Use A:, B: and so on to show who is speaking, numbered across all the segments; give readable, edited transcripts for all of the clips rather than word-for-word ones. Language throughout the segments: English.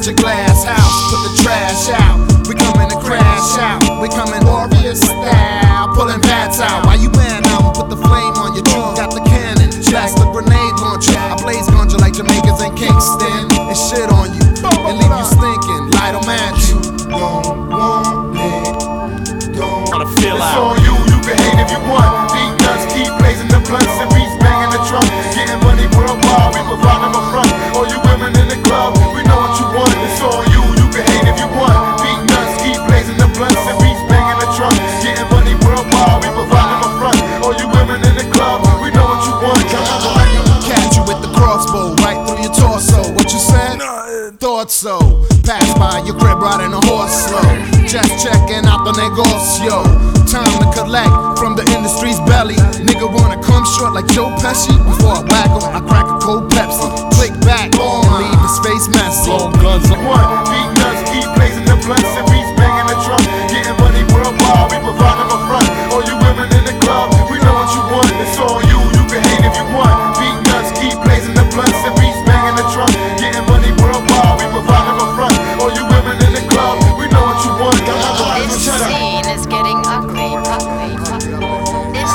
A: at your glass house, put the trash out. We coming to crash out. We coming warrior style, pulling bats out. Why you mad now? Put the flame on your tree. Got the cannon, blast the grenade launcher. I blaze ganja like Jamaicans and Kingston, and shit on you and leave you stinking. Light 'em at you.
B: Don't want it. Don't
C: wanna feel
B: it's
C: out.
B: on you. You can hate if you want. Beat nuts, keep blazing the blunts and beats banging the trunk. Getting money worldwide, we provide them a front. All you women in the club, we know what you want. It's on you. You can hate if you want. Beat nuts, keep blazing the blunts and beats banging the trunk. Getting money worldwide, we provide them a front. All you women in the club, we know what you want.
A: Catch you with the crossbow right through your torso. What you said? Thought so. Pass by your crib riding a horse slow. Just checking out the negocio. Time to collect from the industry's belly. Nigga wanna come short like Joe Pesci. Before I whack him, I crack a cold Pepsi. Click back and leave his face messy.
C: Long guns on
B: One, beat nuts, keep blazing the blunts and beats banging the trunk. Getting money worldwide, we provide them a front. All you women in the club, we know what you want. It's on you, you can hate if you want. Beat nuts, keep blazing the blunts and beats banging the trunk. Getting money worldwide, we provide them a front. All you women in the club, we know what you want.
D: This scene is getting ugly. This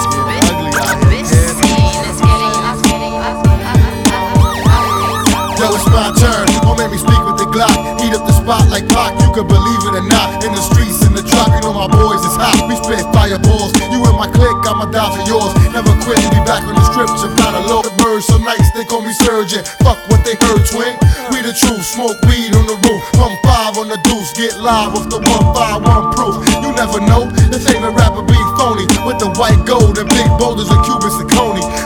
D: scene is getting ugly.
B: Yo, it's my turn. Don't make me speak with the Glock. Heat up the spot like Pac. You can believe it or not. In the streets, in the drop, you know my boys is hot. We spit fireballs. You in my clique, I'ma die for yours. Never quit. Be back on the strip. Just fly the low. The birds so nice, they call me surgeon. Fuck what they heard, twin. We the truth. Smoke weed on the roof. Pump 5 on the deuce. Get live with the 151 proof. You never know. The favorite rapper be phony. With the white gold and big boulders and Cuban Saucony.